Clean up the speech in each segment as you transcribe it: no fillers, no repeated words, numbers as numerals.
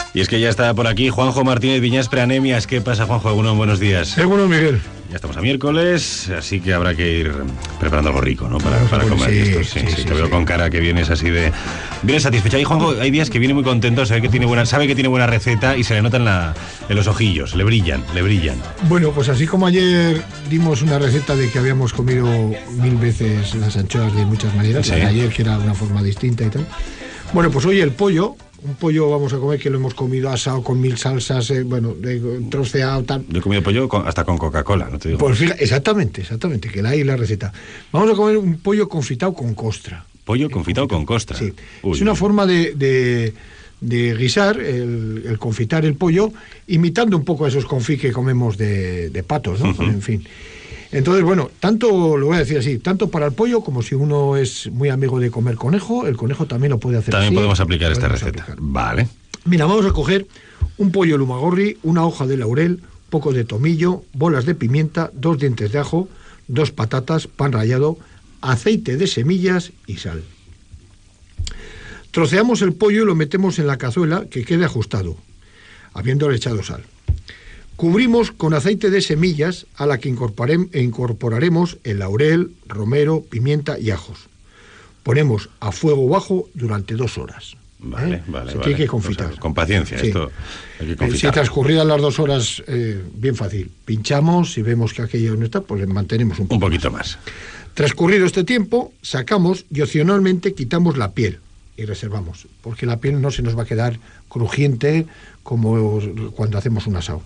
Y es que ya está por aquí Juanjo Martínez Viñas Preanemias. ¿Qué pasa, Juanjo? Buenos días. Bueno, Miguel. Ya estamos a miércoles, así que habrá que ir preparando algo rico, ¿no? Para comer. Sí, te veo con cara que vienes así de... Vienes satisfecha. Y Juanjo, hay días que viene muy contento, sabe que tiene buena receta y se le notan en los ojillos, le brillan. Bueno, pues así como ayer dimos una receta de que habíamos comido 1000 veces las anchoas de muchas maneras, sí. Ayer que era de una forma distinta y tal. Bueno, pues hoy el pollo... Un pollo vamos a comer que lo hemos comido asado con 1000 salsas, troceado, tal. Yo he comido pollo hasta con Coca-Cola, no te digo. Pues fíjate, exactamente, que la hay la receta. Vamos a comer un pollo confitado con costra. ¿Pollo confitado con costra? Sí. Es una forma de guisar, el confitar el pollo, imitando un poco a esos confit que comemos de patos, ¿no? En fin. Entonces, bueno, tanto, lo voy a decir así, tanto para el pollo como si uno es muy amigo de comer conejo, el conejo también lo puede hacer también así. Podemos aplicar esta receta. Vale. Mira, vamos a coger un pollo lumagorri, una hoja de laurel, poco de tomillo, bolas de pimienta, 2 dientes de ajo, 2 patatas, pan rallado, aceite de semillas y sal. Troceamos el pollo y lo metemos en la cazuela que quede ajustado, habiéndole echado sal. Cubrimos con aceite de semillas a la que incorporaremos el laurel, romero, pimienta y ajos. Ponemos a fuego bajo durante 2 horas. Vale. Hay que confitar. O sea, con paciencia, sí. Esto hay que confitar. Si transcurridas las 2 horas, bien fácil. Pinchamos, si vemos que aquello no está, pues le mantenemos un poquito más. Transcurrido este tiempo, sacamos y opcionalmente quitamos la piel y reservamos, porque la piel no se nos va a quedar crujiente como cuando hacemos un asado.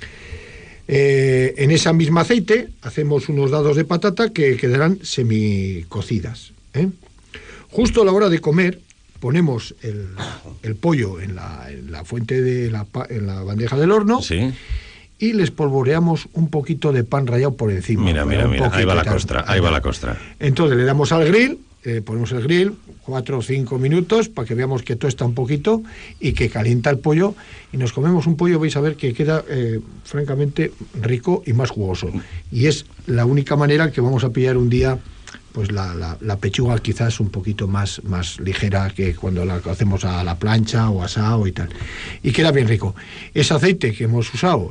En esa misma aceite hacemos unos dados de patata que quedarán semicocidas. Justo a la hora de comer ponemos el pollo en la fuente en la bandeja del horno. Sí. Y les polvoreamos un poquito de pan rallado por encima. Mira, ahí va la costra. Entonces le damos al grill, ponemos el grill 4 o 5 minutos para que veamos que tosta un poquito y que calienta el pollo y nos comemos un pollo, vais a ver que queda francamente rico y más jugoso. Y es la única manera que vamos a pillar un día pues la pechuga quizás un poquito más ligera que cuando la hacemos a la plancha o asado y tal. Y queda bien rico. Ese aceite que hemos usado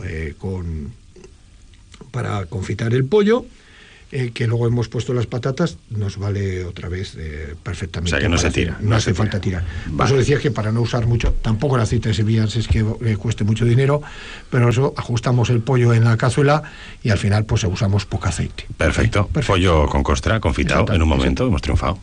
para confitar el pollo, que luego hemos puesto las patatas, nos vale otra vez perfectamente. O sea que no se tira. No hace falta tirar. Por eso decía que para no usar mucho, tampoco el aceite de semillas es que cueste mucho dinero, pero eso ajustamos el pollo en la cazuela y al final pues usamos poco aceite. Perfecto. Pollo con costra, confitado, en un momento hemos triunfado.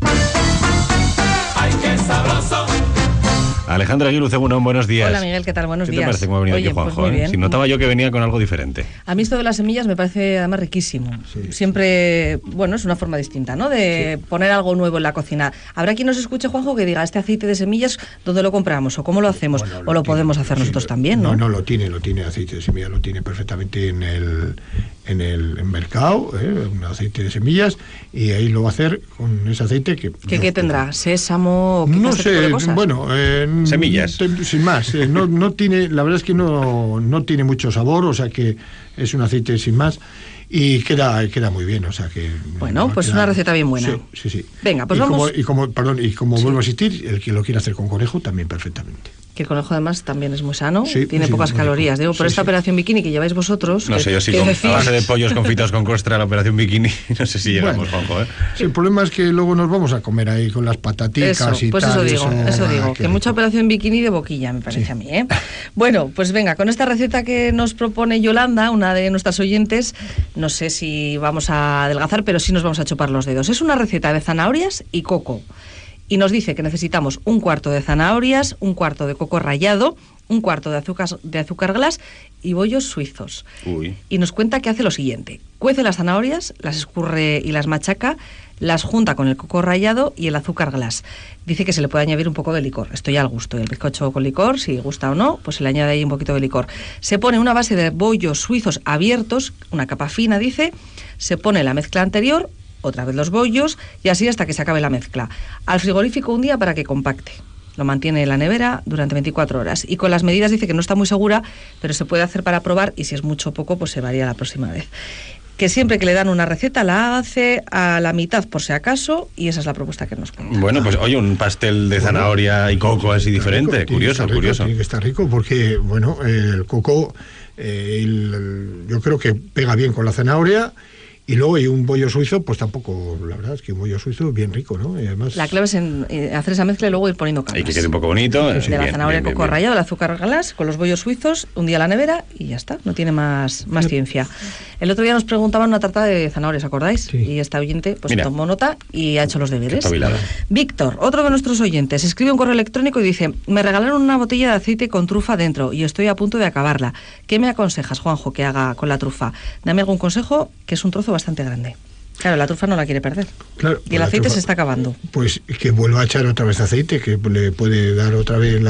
¡Ay, qué sabroso! Alejandra Aguilu, buenos días. Hola, Miguel, ¿qué tal? Buenos días. ¿Qué te parece cómo ha venido aquí Juanjo? Pues Si notaba yo que venía con algo diferente. A mí esto de las semillas me parece además riquísimo. Sí. Siempre, es una forma distinta, ¿no? De poner algo nuevo en la cocina. Habrá quien nos escuche, Juanjo, que diga, este aceite de semillas, ¿dónde lo compramos? ¿O cómo lo hacemos? O lo podemos hacer nosotros también, ¿no? No, lo tiene aceite de semillas, lo tiene perfectamente en el mercado, un aceite de semillas, y ahí lo va a hacer con ese aceite que... ¿Qué tendrá? ¿Sésamo? No sé, semillas. Sin más, no tiene, la verdad es que no tiene mucho sabor, o sea que es un aceite sin más y queda muy bien, o sea que... Bueno, pues una receta bien buena. Sí. Venga, pues vamos... Y como vuelvo a insistir, el que lo quiera hacer con conejo también perfectamente. Que el conejo además también es muy sano, tiene sí, pocas calorías. Digo, por esta operación bikini que lleváis vosotros... No sé yo si a base de pollos confitados con costra la operación bikini, no sé si llegamos, Juanjo. Sí, el problema es que luego nos vamos a comer ahí con las pataticas y pues tal. Eso digo, que mucha operación bikini de boquilla, me parece a mí, ¿eh? Bueno, pues venga, con esta receta que nos propone Yolanda, una de nuestras oyentes, no sé si vamos a adelgazar, pero sí nos vamos a chupar los dedos. Es una receta de zanahorias y coco. Y nos dice que necesitamos 1/4 de zanahorias, 1/4 de coco rallado, 1/4 de azúcar glass y bollos suizos. Uy. Y nos cuenta que hace lo siguiente. Cuece las zanahorias, las escurre y las machaca, las junta con el coco rallado y el azúcar glass. Dice que se le puede añadir un poco de licor. Esto ya al gusto. El bizcocho con licor, si gusta o no, pues se le añade ahí un poquito de licor. Se pone una base de bollos suizos abiertos, una capa fina, dice. Se pone la mezcla anterior, otra vez los bollos y así hasta que se acabe la mezcla. Al frigorífico un día para que compacte. Lo mantiene en la nevera durante 24 horas. Y con las medidas dice que no está muy segura, pero se puede hacer para probar y si es mucho o poco, pues se varía la próxima vez. que siempre que le dan una receta la hace a la mitad por si acaso, y esa es la propuesta que nos cuenta. Bueno, pues oye, un pastel de zanahoria y coco así diferente, curioso. Tiene que estar rico porque, bueno, el coco yo creo que pega bien con la zanahoria. Y luego hay un bollo suizo, pues tampoco, la verdad es que un bollo suizo es bien rico, ¿no? Y además... La clave es en hacer esa mezcla y luego ir poniendo capas. Y que quede un poco bonito. De la zanahoria, coco rallado, el azúcar glass, con los bollos suizos, un día a la nevera y ya está, no tiene más ciencia. El otro día nos preguntaban una tarta de zanahorias, ¿acordáis? Sí. Y esta oyente pues tomó nota y ha hecho los deberes. Víctor, otro de nuestros oyentes, escribe un correo electrónico y dice: me regalaron una botella de aceite con trufa dentro y estoy a punto de acabarla. ¿Qué me aconsejas, Juanjo, que haga con la trufa? Dame algún consejo, que es un trozo bastante grande. Claro, la trufa no la quiere perder. Claro, y el aceite trufa se está acabando. Pues que vuelva a echar otra vez aceite, que le puede dar otra vez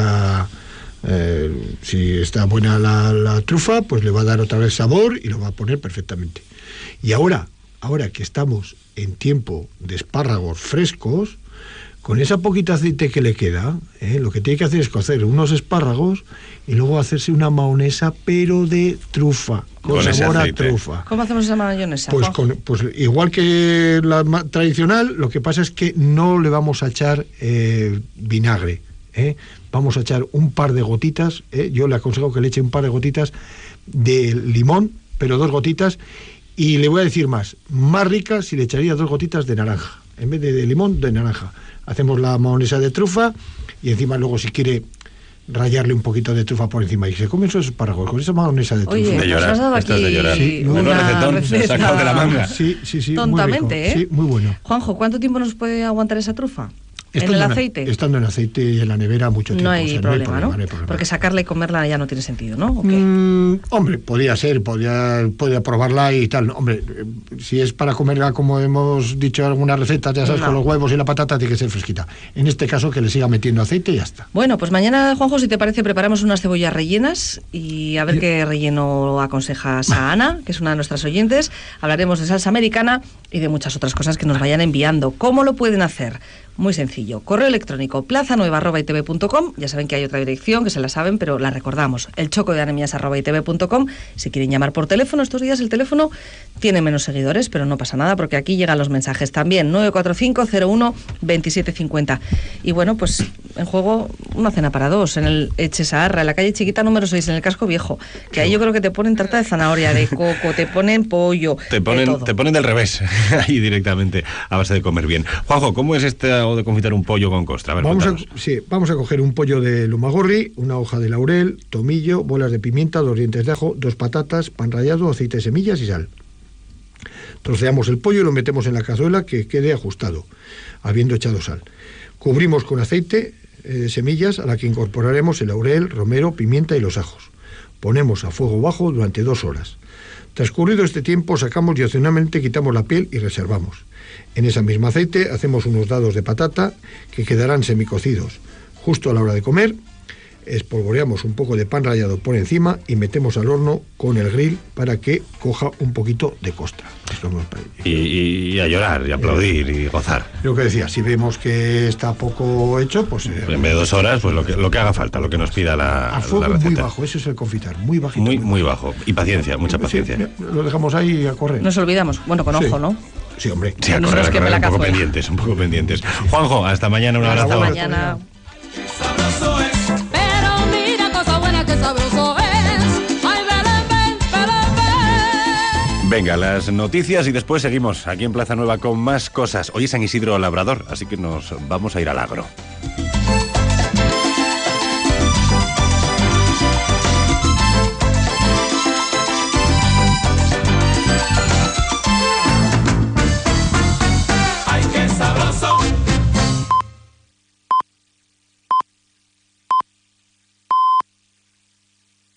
si está buena la trufa, pues le va a dar otra vez sabor y lo va a poner perfectamente. Y ahora que estamos en tiempo de espárragos frescos, con esa poquita aceite que le queda, lo que tiene que hacer es cocer unos espárragos y luego hacerse una mahonesa, pero de trufa, con sabor a trufa. ¿Cómo hacemos esa mayonesa? Pues igual que la tradicional, lo que pasa es que no le vamos a echar vinagre. Vamos a echar un par de gotitas, yo le aconsejo que le eche un par de gotitas de limón, pero 2 gotitas, y le voy a decir más rica si le echaría 2 gotitas de naranja, en vez de limón, de naranja. Hacemos la mahonesa de trufa y encima luego si quiere rallarle un poquito de trufa por encima y se comen esos espárragos con esa mahonesa de trufa. Oye, de llorar, esto es de llorar. Sí, recetón se ha sacado de la manga. Sí, tontamente, muy rico. Sí, muy bueno. Juanjo, ¿cuánto tiempo nos puede aguantar esa trufa? ¿En el aceite? Estando en aceite y en la nevera mucho tiempo. No hay problema, ¿no? Porque sacarla y comerla ya no tiene sentido, ¿no? Hombre, podría probarla y tal. Hombre, si es para comerla, como hemos dicho en algunas recetas, ya sabes, con los huevos y la patata, tiene que ser fresquita. En este caso, que le siga metiendo aceite y ya está. Bueno, pues mañana, Juanjo, si te parece, preparamos unas cebollas rellenas y a ver qué relleno aconsejas a Ana, que es una de nuestras oyentes. Hablaremos de salsa americana y de muchas otras cosas que nos vayan enviando. ¿Cómo lo pueden hacer? Muy sencillo. Correo electrónico plazanueva@itv.com. Ya saben que hay otra dirección, que se la saben, pero la recordamos. elchocodeanemias@itv.com. Si quieren llamar por teléfono, estos días el teléfono tiene menos seguidores, pero no pasa nada, porque aquí llegan los mensajes también. 945-01-2750. Y bueno, pues en juego una cena para dos en el Echesaharra, en la calle Chiquita número 6, en el Casco Viejo. Que ahí yo creo que te ponen tarta de zanahoria, de coco, te ponen pollo. Te ponen del revés, ahí directamente, a base de comer bien. Juanjo, ¿cómo es de confitar un pollo con costra? A ver, vamos a coger un pollo de lumagorri, una hoja de laurel, tomillo, bolas de pimienta, 2 dientes de ajo, 2 patatas, pan rallado, aceite de semillas y sal. Troceamos el pollo y lo metemos en la cazuela que quede ajustado, habiendo echado sal. Cubrimos con aceite de semillas, a la que incorporaremos el laurel, romero, pimienta y los ajos. Ponemos a fuego bajo durante 2 horas. Transcurrido este tiempo, sacamos y opcionalmente quitamos la piel y reservamos. En ese mismo aceite hacemos unos dados de patata que quedarán semicocidos. Justo a la hora de comer, espolvoreamos un poco de pan rallado por encima y metemos al horno con el grill para que coja un poquito de costra. Y a llorar, y aplaudir, y gozar. Lo que decía, si vemos que está poco hecho, pues... en vez de 2 horas, pues lo que haga falta, lo que nos pida la fuego receta. Muy bajo, eso es el confitar, muy bajito. Muy bajo. Y paciencia, mucha paciencia. Sí, lo dejamos ahí a correr. Nos olvidamos, bueno, con ojo, ¿no? Sí, hombre. Sí, a correr, un poco pendientes. Juanjo, hasta mañana, un abrazo. Hasta mañana. Pero mira cosa buena que sabroso es. Ay, Belén. Venga, las noticias y después seguimos aquí en Plaza Nueva con más cosas. Hoy es San Isidro Labrador, así que nos vamos a ir al agro.